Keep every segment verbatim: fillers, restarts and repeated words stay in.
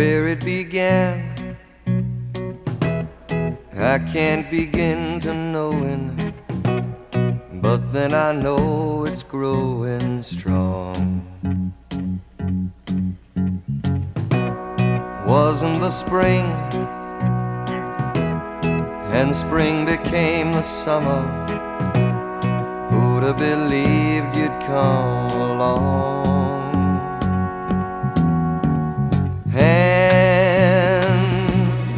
where it began, I can't begin to knowing, but then I know it's growing strong. Wasn't the spring, and spring became the summer. Who'd have believed you'd come along? Hand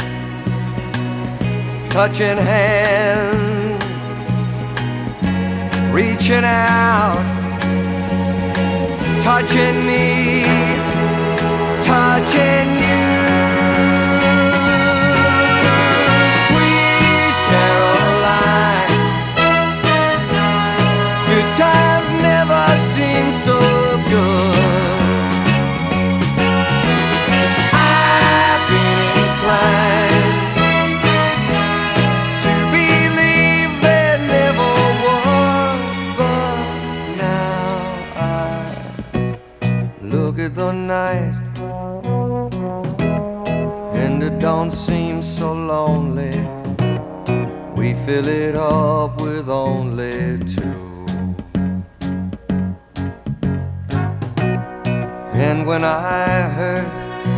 touching hands, reaching out, touching me, touching you. Sweet Caroline, good times never seem so good. I've been inclined to believe there never was, but now I look at the night and it don't seem so lonely. We fill it up with only two. And when I hurt,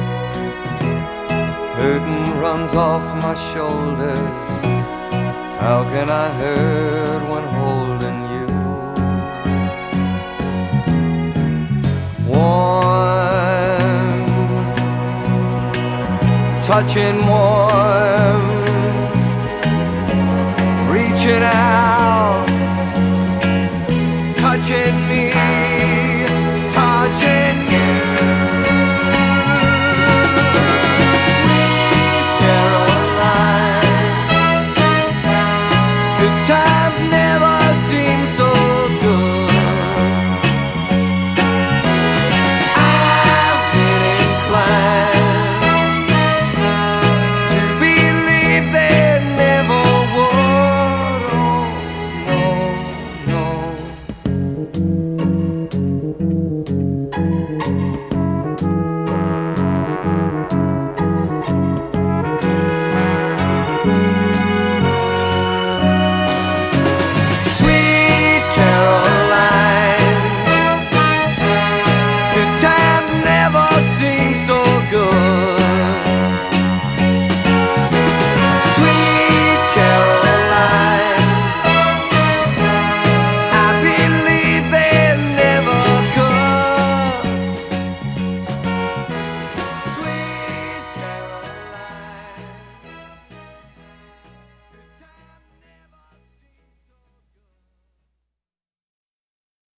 hurting runs off my shoulders. How can I hurt when holding you? Warm, touching warm, reaching out.